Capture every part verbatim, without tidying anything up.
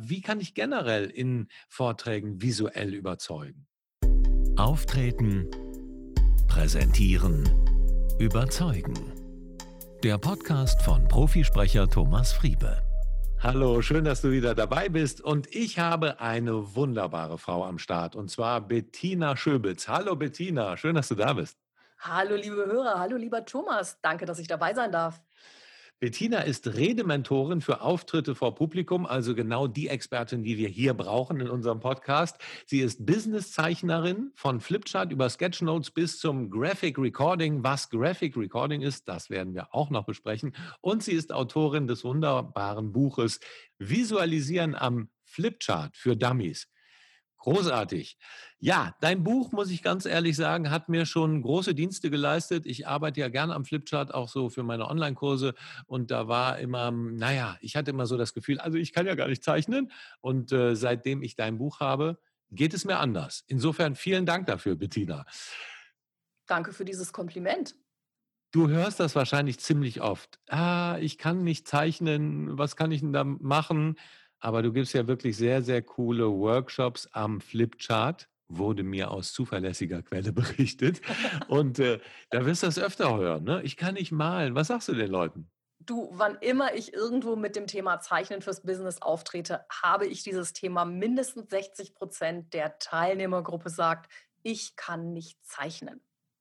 wie kann ich generell in Vorträgen visuell überzeugen? Auftreten, präsentieren, überzeugen. Der Podcast von Profisprecher Thomas Friebe. Hallo, schön, dass du wieder dabei bist. Und ich habe eine wunderbare Frau am Start, und zwar Bettina Schöbitz. Hallo Bettina, schön, dass du da bist. Hallo liebe Hörer, hallo lieber Thomas, danke, dass ich dabei sein darf. Bettina ist Redementorin für Auftritte vor Publikum, also genau die Expertin, die wir hier brauchen in unserem Podcast. Sie ist Businesszeichnerin, von Flipchart über Sketchnotes bis zum Graphic Recording. Was Graphic Recording ist, das werden wir auch noch besprechen. Und sie ist Autorin des wunderbaren Buches Visualisieren am Flipchart für Dummies. Großartig. Ja, dein Buch, muss ich ganz ehrlich sagen, hat mir schon große Dienste geleistet. Ich arbeite ja gerne am Flipchart, auch so für meine Online-Kurse. Und da war immer, naja, ich hatte immer so das Gefühl, also ich kann ja gar nicht zeichnen. Und äh, seitdem ich dein Buch habe, geht es mir anders. Insofern vielen Dank dafür, Bettina. Danke für dieses Kompliment. Du hörst das wahrscheinlich ziemlich oft. Ah, ich kann nicht zeichnen, was kann ich denn da machen? Aber du gibst ja wirklich sehr, sehr coole Workshops am Flipchart, wurde mir aus zuverlässiger Quelle berichtet. Und äh, da wirst du das öfter hören, ne? Ich kann nicht malen. Was sagst du den Leuten? Du, wann immer ich irgendwo mit dem Thema Zeichnen fürs Business auftrete, habe ich dieses Thema. Mindestens sechzig Prozent der Teilnehmergruppe sagt, ich kann nicht zeichnen.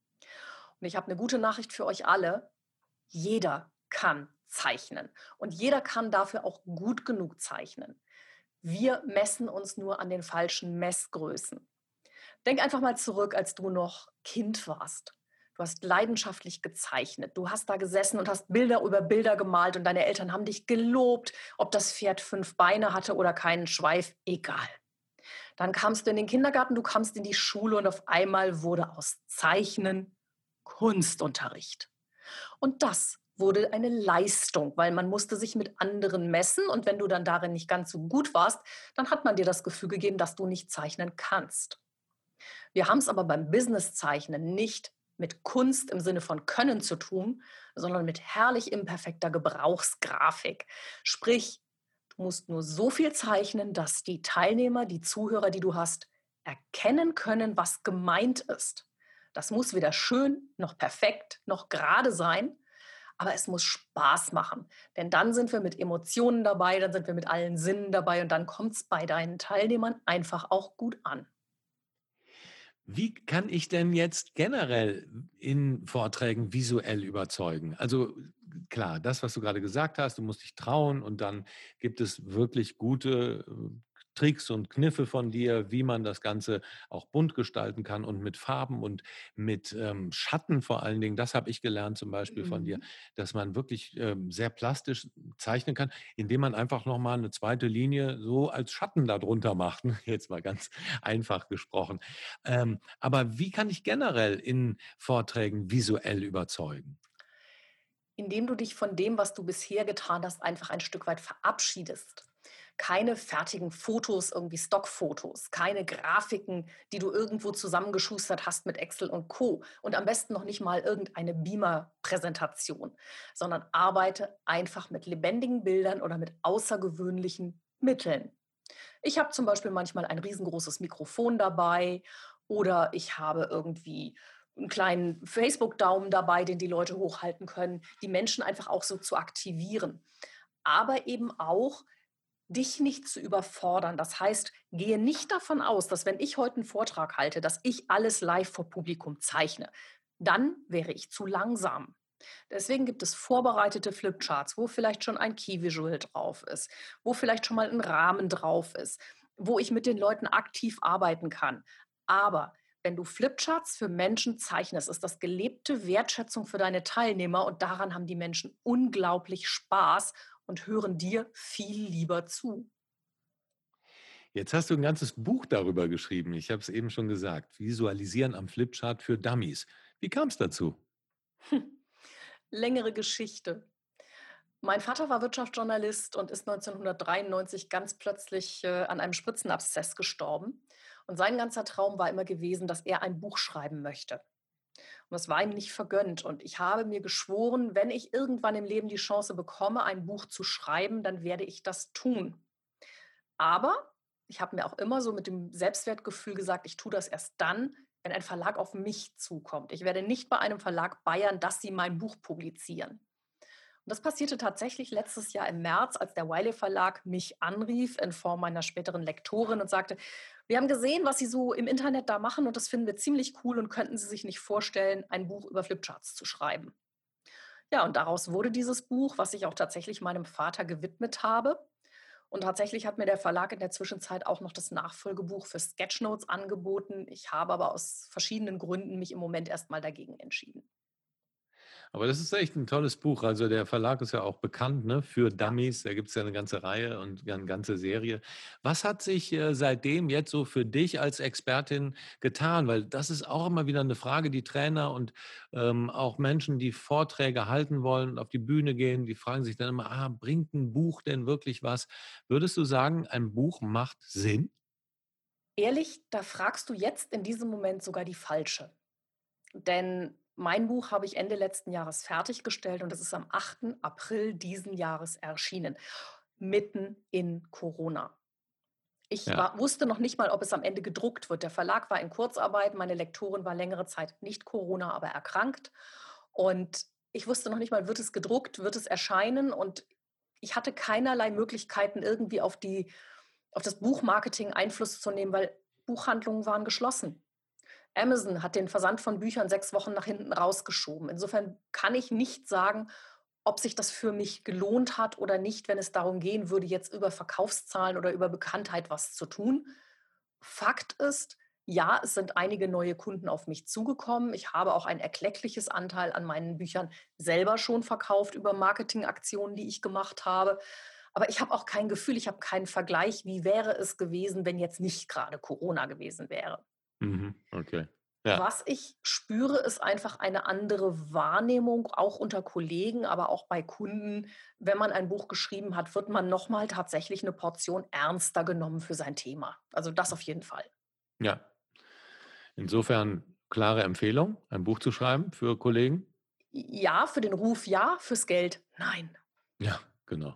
Und ich habe eine gute Nachricht für euch alle. Jeder kann zeichnen und jeder kann dafür auch gut genug zeichnen. Wir messen uns nur an den falschen Messgrößen. Denk einfach mal zurück, als du noch Kind warst. Du hast leidenschaftlich gezeichnet. Du hast da gesessen und hast Bilder über Bilder gemalt und deine Eltern haben dich gelobt, ob das Pferd fünf Beine hatte oder keinen Schweif, egal. Dann kamst du in den Kindergarten, du kamst in die Schule und auf einmal wurde aus Zeichnen Kunstunterricht. Und das wurde eine Leistung, weil man musste sich mit anderen messen und wenn du dann darin nicht ganz so gut warst, dann hat man dir das Gefühl gegeben, dass du nicht zeichnen kannst. Wir haben es aber beim Businesszeichnen nicht mit Kunst im Sinne von Können zu tun, sondern mit herrlich imperfekter Gebrauchsgrafik. Sprich, du musst nur so viel zeichnen, dass die Teilnehmer, die Zuhörer, die du hast, erkennen können, was gemeint ist. Das muss weder schön, noch perfekt, noch gerade sein, aber es muss Spaß machen. Denn dann sind wir mit Emotionen dabei, dann sind wir mit allen Sinnen dabei und dann kommt es bei deinen Teilnehmern einfach auch gut an. Wie kann ich denn jetzt generell in Vorträgen visuell überzeugen? Also klar, das, was du gerade gesagt hast, du musst dich trauen und dann gibt es wirklich gute äh, Tricks und Kniffe von dir, wie man das Ganze auch bunt gestalten kann und mit Farben und mit ähm, Schatten vor allen Dingen. Das habe ich gelernt zum Beispiel von dir, Mhm. dass man wirklich ähm, sehr plastisch zeichnen kann, indem man einfach nochmal eine zweite Linie so als Schatten darunter macht. Jetzt mal ganz einfach gesprochen. Ähm, aber wie kann ich generell in Vorträgen visuell überzeugen? Indem du dich von dem, was du bisher getan hast, einfach ein Stück weit verabschiedest. Keine fertigen Fotos, irgendwie Stockfotos, keine Grafiken, die du irgendwo zusammengeschustert hast mit Excel und Co. Und am besten noch nicht mal irgendeine Beamer-Präsentation, sondern arbeite einfach mit lebendigen Bildern oder mit außergewöhnlichen Mitteln. Ich habe zum Beispiel manchmal ein riesengroßes Mikrofon dabei oder ich habe irgendwie einen kleinen Facebook-Daumen dabei, den die Leute hochhalten können, die Menschen einfach auch so zu aktivieren. Aber eben auch, dich nicht zu überfordern. Das heißt, gehe nicht davon aus, dass wenn ich heute einen Vortrag halte, dass ich alles live vor Publikum zeichne. Dann wäre ich zu langsam. Deswegen gibt es vorbereitete Flipcharts, wo vielleicht schon ein Key-Visual drauf ist, wo vielleicht schon mal ein Rahmen drauf ist, wo ich mit den Leuten aktiv arbeiten kann. Aber wenn du Flipcharts für Menschen zeichnest, ist das gelebte Wertschätzung für deine Teilnehmer und daran haben die Menschen unglaublich Spaß und hören dir viel lieber zu. Jetzt hast du ein ganzes Buch darüber geschrieben. Ich habe es eben schon gesagt. Visualisieren am Flipchart für Dummies. Wie kam es dazu? Längere Geschichte. Mein Vater war Wirtschaftsjournalist und ist neunzehnhundertdreiundneunzig ganz plötzlich äh, an einem Spritzenabszess gestorben. Und sein ganzer Traum war immer gewesen, dass er ein Buch schreiben möchte. Und das war ihm nicht vergönnt. Und ich habe mir geschworen, wenn ich irgendwann im Leben die Chance bekomme, ein Buch zu schreiben, dann werde ich das tun. Aber ich habe mir auch immer so mit dem Selbstwertgefühl gesagt, ich tue das erst dann, wenn ein Verlag auf mich zukommt. Ich werde nicht bei einem Verlag beiern, dass sie mein Buch publizieren. Und das passierte tatsächlich letztes Jahr im März, als der Wiley Verlag mich anrief in Form meiner späteren Lektorin und sagte, wir haben gesehen, was Sie so im Internet da machen und das finden wir ziemlich cool und könnten Sie sich nicht vorstellen, ein Buch über Flipcharts zu schreiben. Ja, und daraus wurde dieses Buch, was ich auch tatsächlich meinem Vater gewidmet habe. Und tatsächlich hat mir der Verlag in der Zwischenzeit auch noch das Nachfolgebuch für Sketchnotes angeboten. Ich habe aber aus verschiedenen Gründen mich im Moment erstmal dagegen entschieden. Aber das ist echt ein tolles Buch. Also, der Verlag ist ja auch bekannt, ne, für Ja. Dummies. Da gibt's ja eine ganze Reihe und ja 'ne ganze Serie. Was hat sich, äh, seitdem jetzt so für dich als Expertin getan? Weil das ist auch immer wieder eine Frage, die Trainer und, ähm, auch Menschen, die Vorträge halten wollen und auf die Bühne gehen, die fragen sich dann immer: „Ah, bringt ein Buch denn wirklich was?“ Würdest du sagen, ein Buch macht Sinn? Ehrlich, da fragst du jetzt in diesem Moment sogar die Falsche. Denn mein Buch habe ich Ende letzten Jahres fertiggestellt und es ist am achten April diesen Jahres erschienen, mitten in Corona. Ich Ja. war, wusste noch nicht mal, ob es am Ende gedruckt wird. Der Verlag war in Kurzarbeit, meine Lektorin war längere Zeit nicht Corona, aber erkrankt. Und ich wusste noch nicht mal, wird es gedruckt, wird es erscheinen? Und ich hatte keinerlei Möglichkeiten, irgendwie auf die, auf das Buchmarketing Einfluss zu nehmen, weil Buchhandlungen waren geschlossen. Amazon hat den Versand von Büchern sechs Wochen nach hinten rausgeschoben. Insofern kann ich nicht sagen, ob sich das für mich gelohnt hat oder nicht, wenn es darum gehen würde, jetzt über Verkaufszahlen oder über Bekanntheit was zu tun. Fakt ist, ja, es sind einige neue Kunden auf mich zugekommen. Ich habe auch ein erkleckliches Anteil an meinen Büchern selber schon verkauft über Marketingaktionen, die ich gemacht habe. Aber ich habe auch kein Gefühl, ich habe keinen Vergleich, wie wäre es gewesen, wenn jetzt nicht gerade Corona gewesen wäre. Mhm. Okay. Ja. Was ich spüre, ist einfach eine andere Wahrnehmung, auch unter Kollegen, aber auch bei Kunden. Wenn man ein Buch geschrieben hat, wird man noch mal tatsächlich eine Portion ernster genommen für sein Thema. Also, das auf jeden Fall. Ja. Insofern klare Empfehlung, ein Buch zu schreiben für Kollegen? Ja, für den Ruf ja, fürs Geld nein. Ja, genau.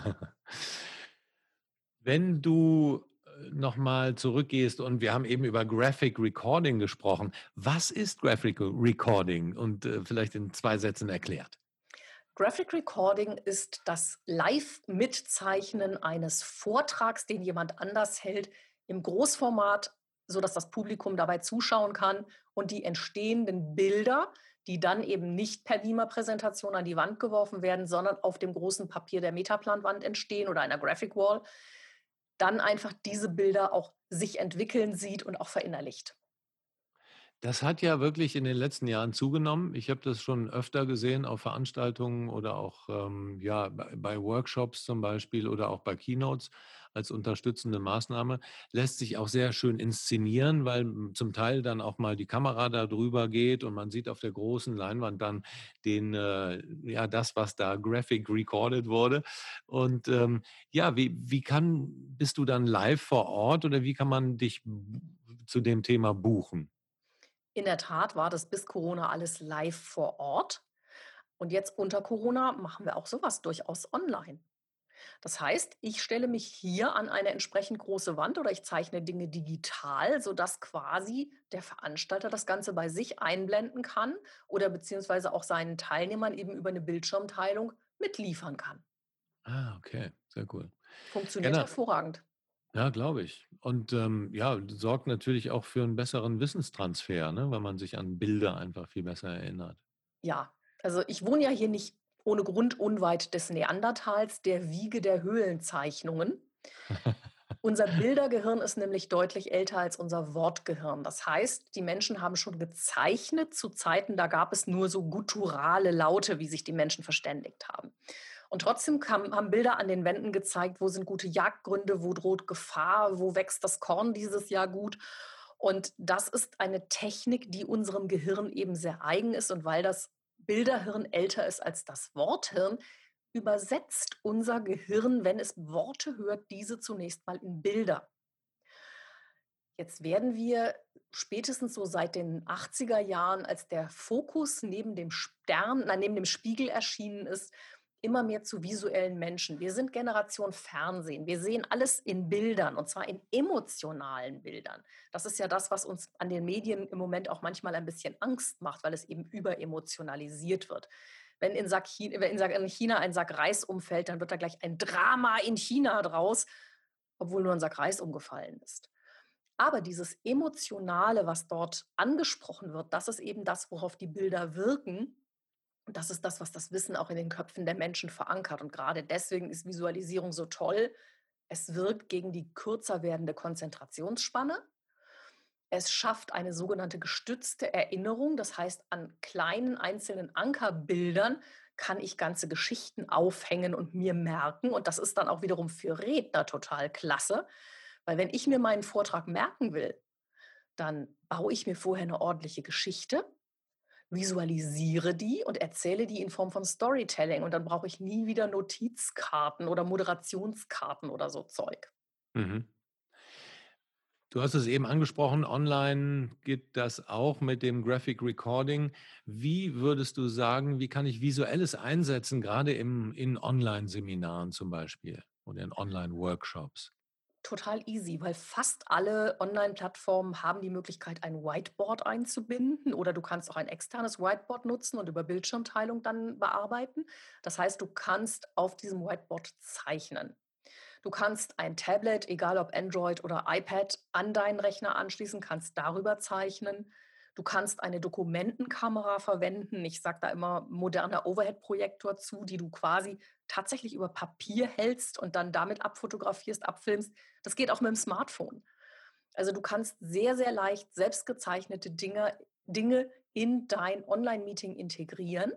Wenn du, äh, noch mal zurückgehst und wir haben eben über Graphic Recording gesprochen. Was ist Graphic Recording? Und, äh, vielleicht in zwei Sätzen erklärt. Graphic Recording ist das Live-Mitzeichnen eines Vortrags, den jemand anders hält, im Großformat, sodass das Publikum dabei zuschauen kann und die entstehenden Bilder, die dann eben nicht per Beamer-Präsentation an die Wand geworfen werden, sondern auf dem großen Papier der Metaplanwand entstehen oder einer Graphic Wall, dann einfach diese Bilder auch sich entwickeln sieht und auch verinnerlicht. Das hat ja wirklich in den letzten Jahren zugenommen. Ich habe das schon öfter gesehen auf Veranstaltungen oder auch, ähm, ja, bei bei Workshops zum Beispiel oder auch bei Keynotes als unterstützende Maßnahme. Lässt sich auch sehr schön inszenieren, weil, hm, zum Teil dann auch mal die Kamera da drüber geht und man sieht auf der großen Leinwand dann den, äh ja, das, was da graphic recorded wurde. Und, ähm, ja, wie wie kann bist du dann live vor Ort oder wie kann man dich b zu dem Thema buchen? In der Tat war das bis Corona alles live vor Ort. Und jetzt unter Corona machen wir auch sowas durchaus online. Das heißt, ich stelle mich hier an eine entsprechend große Wand oder ich zeichne Dinge digital, sodass quasi der Veranstalter das Ganze bei sich einblenden kann oder beziehungsweise auch seinen Teilnehmern eben über eine Bildschirmteilung mitliefern kann. Ah, okay, sehr cool. Ja, Funktioniert na hervorragend. ja, glaube ich. Und, ähm, ja, sorgt natürlich auch für einen besseren Wissenstransfer, ne, weil man sich an Bilder einfach viel besser erinnert. Ja, also ich wohne ja hier nicht ohne Grund unweit des Neandertals, der Wiege der Höhlenzeichnungen. Unser Bildergehirn ist nämlich deutlich älter als unser Wortgehirn. Das heißt, die Menschen haben schon gezeichnet zu Zeiten, da gab es nur so gutturale Laute, wie sich die Menschen verständigt haben. Und trotzdem kam, haben Bilder an den Wänden gezeigt, wo sind gute Jagdgründe, wo droht Gefahr, wo wächst das Korn dieses Jahr gut. Und das ist eine Technik, die unserem Gehirn eben sehr eigen ist. Und weil das Bilderhirn älter ist als das Worthirn, übersetzt unser Gehirn, wenn es Worte hört, diese zunächst mal in Bilder. Jetzt werden wir spätestens so seit den achtziger Jahren, als der Fokus neben dem Stern, nein, neben dem Spiegel erschienen ist, immer mehr zu visuellen Menschen. Wir sind Generation Fernsehen. Wir sehen alles in Bildern und zwar in emotionalen Bildern. Das ist ja das, was uns an den Medien im Moment auch manchmal ein bisschen Angst macht, weil es eben überemotionalisiert wird. Wenn in, Sack China, wenn in China ein Sack Reis umfällt, dann wird da gleich ein Drama in China draus, obwohl nur ein Sack Reis umgefallen ist. Aber dieses Emotionale, was dort angesprochen wird, das ist eben das, worauf die Bilder wirken. Und das ist das, was das Wissen auch in den Köpfen der Menschen verankert. Und gerade deswegen ist Visualisierung so toll. Es wirkt gegen die kürzer werdende Konzentrationsspanne. Es schafft eine sogenannte gestützte Erinnerung. Das heißt, an kleinen einzelnen Ankerbildern kann ich ganze Geschichten aufhängen und mir merken. Und das ist dann auch wiederum für Redner total klasse. Weil wenn ich mir meinen Vortrag merken will, dann baue ich mir vorher eine ordentliche Geschichte, visualisiere die und erzähle die in Form von Storytelling. Und dann brauche ich nie wieder Notizkarten oder Moderationskarten oder so Zeug. Mhm. Du hast es eben angesprochen, online geht das auch mit dem Graphic Recording. Wie würdest du sagen, wie kann ich Visuelles einsetzen, gerade im, in Online-Seminaren zum Beispiel oder in Online-Workshops? Total easy, weil fast alle Online-Plattformen haben die Möglichkeit, ein Whiteboard einzubinden oder du kannst auch ein externes Whiteboard nutzen und über Bildschirmteilung dann bearbeiten. Das heißt, du kannst auf diesem Whiteboard zeichnen. Du kannst ein Tablet, egal ob Android oder iPad, an deinen Rechner anschließen, kannst darüber zeichnen. Du kannst eine Dokumentenkamera verwenden. Ich sage da immer moderner Overhead-Projektor zu, die du quasi tatsächlich über Papier hältst und dann damit abfotografierst, abfilmst. Das geht auch mit dem Smartphone. Also du kannst sehr, sehr leicht selbstgezeichnete Dinge, Dinge in dein Online-Meeting integrieren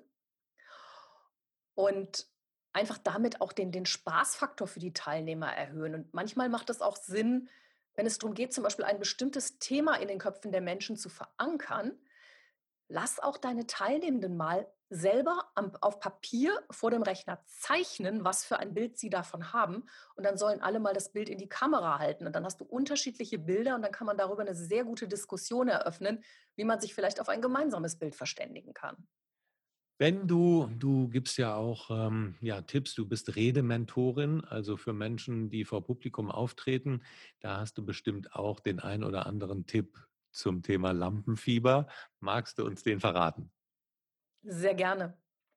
und einfach damit auch den, den Spaßfaktor für die Teilnehmer erhöhen. Und manchmal macht es auch Sinn, wenn es darum geht, zum Beispiel ein bestimmtes Thema in den Köpfen der Menschen zu verankern, lass auch deine Teilnehmenden mal selber am, auf Papier vor dem Rechner zeichnen, was für ein Bild sie davon haben. Und dann sollen alle mal das Bild in die Kamera halten. Und dann hast du unterschiedliche Bilder und dann kann man darüber eine sehr gute Diskussion eröffnen, wie man sich vielleicht auf ein gemeinsames Bild verständigen kann. Wenn du, du gibst ja auch ähm, ja, Tipps, du bist Redementorin, also für Menschen, die vor Publikum auftreten, da hast du bestimmt auch den ein oder anderen Tipp zum Thema Lampenfieber. Magst du uns den verraten? Sehr gerne.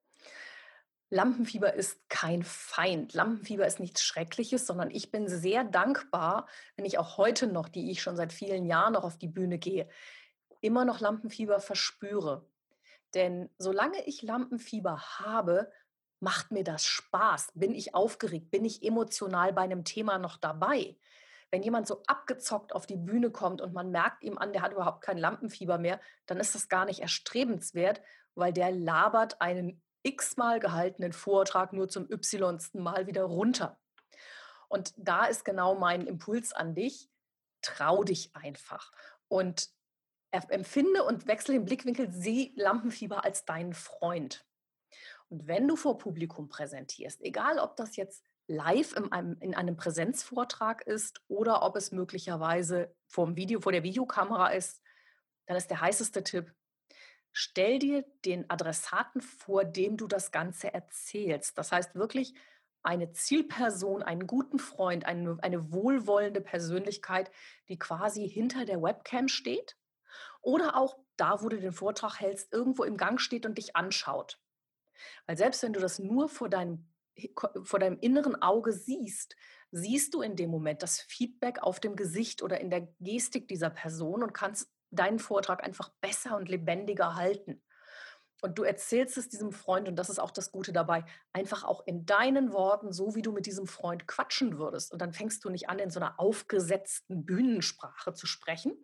Lampenfieber ist kein Feind. Lampenfieber ist nichts Schreckliches, sondern ich bin sehr dankbar, wenn ich auch heute noch, die ich schon seit vielen Jahren noch auf die Bühne gehe, immer noch Lampenfieber verspüre. Denn solange ich Lampenfieber habe, macht mir das Spaß. Bin ich aufgeregt? Bin ich emotional bei einem Thema noch dabei? Wenn jemand so abgezockt auf die Bühne kommt und man merkt ihm an, der hat überhaupt kein Lampenfieber mehr, dann ist das gar nicht erstrebenswert, weil der labert einen x-mal gehaltenen Vortrag nur zum y-sten Mal wieder runter. Und da ist genau mein Impuls an dich. Trau dich einfach. Und empfinde und wechsle den Blickwinkel, sieh Lampenfieber als deinen Freund. Und wenn du vor Publikum präsentierst, egal ob das jetzt live in einem, in einem Präsenzvortrag ist oder ob es möglicherweise vor, dem Video, vor der Videokamera ist, dann ist der heißeste Tipp, stell dir den Adressaten vor, dem du das Ganze erzählst. Das heißt wirklich eine Zielperson, einen guten Freund, eine, eine wohlwollende Persönlichkeit, die quasi hinter der Webcam steht oder auch da, wo du den Vortrag hältst, irgendwo im Gang steht und dich anschaut. Weil selbst wenn du das nur vor deinem, vor deinem inneren Auge siehst, siehst du in dem Moment das Feedback auf dem Gesicht oder in der Gestik dieser Person und kannst deinen Vortrag einfach besser und lebendiger halten. Und du erzählst es diesem Freund, und das ist auch das Gute dabei, einfach auch in deinen Worten, so wie du mit diesem Freund quatschen würdest. Und dann fängst du nicht an, in so einer aufgesetzten Bühnensprache zu sprechen.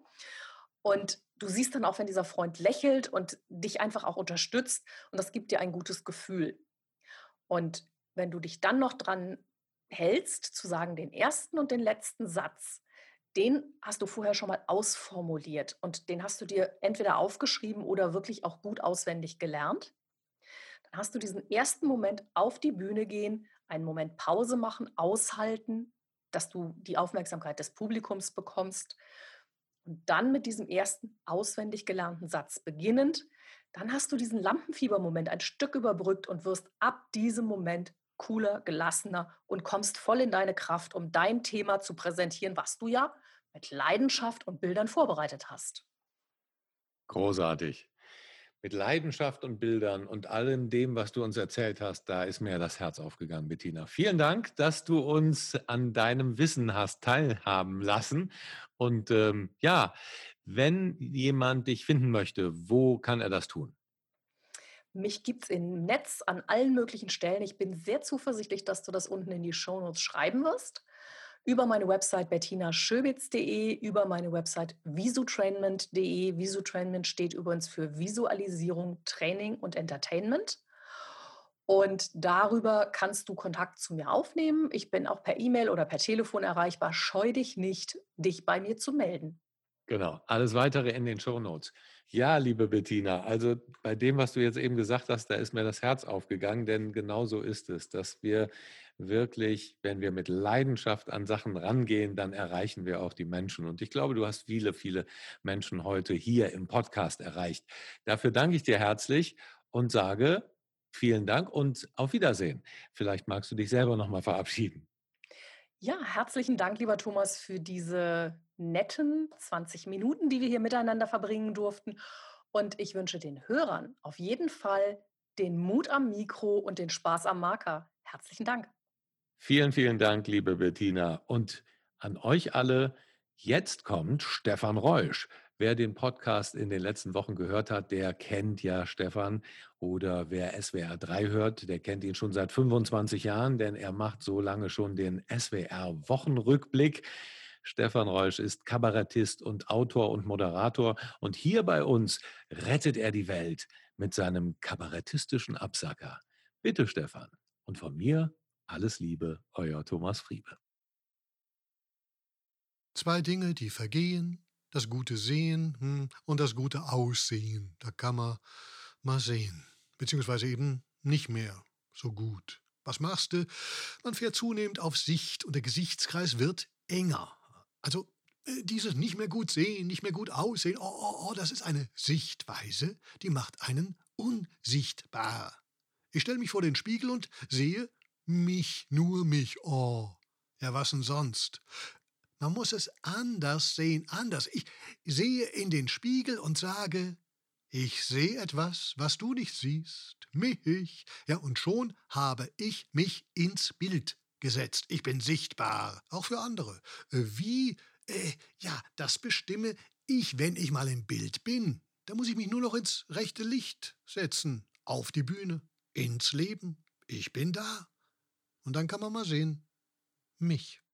Und du siehst dann auch, wenn dieser Freund lächelt und dich einfach auch unterstützt. Und das gibt dir ein gutes Gefühl. Und wenn du dich dann noch dran hältst, zu sagen, den ersten und den letzten Satz, den hast du vorher schon mal ausformuliert und den hast du dir entweder aufgeschrieben oder wirklich auch gut auswendig gelernt. Dann hast du diesen ersten Moment auf die Bühne gehen, einen Moment Pause machen, aushalten, dass du die Aufmerksamkeit des Publikums bekommst und dann mit diesem ersten auswendig gelernten Satz beginnend Dann hast du diesen Lampenfiebermoment ein Stück überbrückt und wirst ab diesem Moment cooler, gelassener und kommst voll in deine Kraft, um dein Thema zu präsentieren, was du ja mit Leidenschaft und Bildern vorbereitet hast. Großartig. Mit Leidenschaft und Bildern und allem dem, was du uns erzählt hast, da ist mir das Herz aufgegangen, Bettina. Vielen Dank, dass du uns an deinem Wissen hast teilhaben lassen. Und ähm, ja, wenn jemand dich finden möchte, wo kann er das tun? Mich gibt es im Netz an allen möglichen Stellen. Ich bin sehr zuversichtlich, dass du das unten in die Shownotes schreiben wirst. Über meine Website bettina schöbitz punkt de, über meine Website visutrainment punkt de. Visutrainment steht übrigens für Visualisierung, Training und Entertainment. Und darüber kannst du Kontakt zu mir aufnehmen. Ich bin auch per E-Mail oder per Telefon erreichbar. Scheu dich nicht, dich bei mir zu melden. Genau, alles Weitere in den Shownotes. Ja, liebe Bettina, also bei dem, was du jetzt eben gesagt hast, da ist mir das Herz aufgegangen, denn genau so ist es, dass wir wirklich, wenn wir mit Leidenschaft an Sachen rangehen, dann erreichen wir auch die Menschen. Und ich glaube, du hast viele, viele Menschen heute hier im Podcast erreicht. Dafür danke ich dir herzlich und sage vielen Dank und auf Wiedersehen. Vielleicht magst du dich selber nochmal verabschieden. Ja, herzlichen Dank, lieber Thomas, für diese netten zwanzig Minuten, die wir hier miteinander verbringen durften. Und ich wünsche den Hörern auf jeden Fall den Mut am Mikro und den Spaß am Marker. Herzlichen Dank. Vielen, vielen Dank, liebe Bettina. Und an euch alle, jetzt kommt Stefan Reusch. Wer den Podcast in den letzten Wochen gehört hat, der kennt ja Stefan. Oder wer S W R drei hört, der kennt ihn schon seit fünfundzwanzig Jahren, denn er macht so lange schon den S W R-Wochenrückblick. Stefan Reusch ist Kabarettist und Autor und Moderator. Und hier bei uns rettet er die Welt mit seinem kabarettistischen Absacker. Bitte, Stefan. Und von mir alles Liebe, euer Thomas Friebe. Zwei Dinge, die vergehen, das gute Sehen hm, und das gute Aussehen. Da kann man mal sehen. Beziehungsweise eben nicht mehr so gut. Was machst du? Man fährt zunehmend auf Sicht und der Gesichtskreis wird enger. Also äh, dieses nicht mehr gut sehen, nicht mehr gut aussehen, oh, oh, oh, das ist eine Sichtweise, die macht einen unsichtbar. Ich stelle mich vor den Spiegel und sehe mich, nur mich, oh. Ja, was denn sonst? Man muss es anders sehen, anders. Ich sehe in den Spiegel und sage, ich sehe etwas, was du nicht siehst, mich. Ja, und schon habe ich mich ins Bild gesetzt. Ich bin sichtbar, auch für andere. Wie? Äh, ja, das bestimme ich, wenn ich mal im Bild bin. Da muss ich mich nur noch ins rechte Licht setzen, auf die Bühne, ins Leben. Ich bin da. Und dann kann man mal sehen, mich.